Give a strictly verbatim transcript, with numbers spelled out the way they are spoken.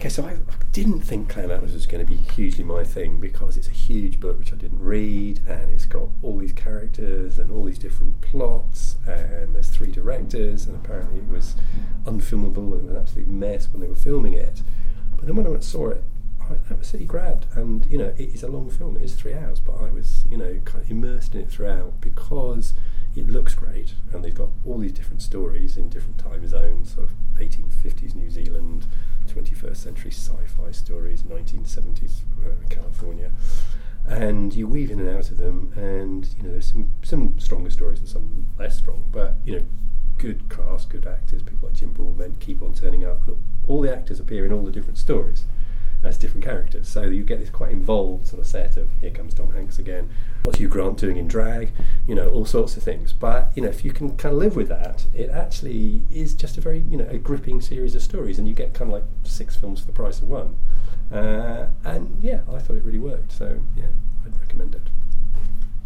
okay, so I, I didn't think Clan Atlas was going to be hugely my thing because it's a huge book which I didn't read, and it's got all these characters and all these different plots, and there's three directors, and apparently it was unfilmable and it was an absolute mess when they were filming it. But then when I went and saw it, I was absolutely grabbed, and you know, it is a long film. It is three hours, but I was, you know, kind of immersed in it throughout because it looks great, and they've got all these different stories in different time zones, sort of eighteen fifties New Zealand, twenty-first century sci-fi stories, nineteen seventies uh, California, and you weave in and out of them, and you know, there's some some stronger stories and some less strong, but you know, good cast, good actors, people like Jim Broadbent keep on turning up, and all the actors appear in all the different stories as different characters, so you get this quite involved sort of set of here comes Tom Hanks again, what's Hugh Grant doing in drag, you know, all sorts of things. But you know, if you can kind of live with that, it actually is just a very, you know, a gripping series of stories, and you get kind of like six films for the price of one. Uh, and yeah, I thought it really worked. So yeah, I'd,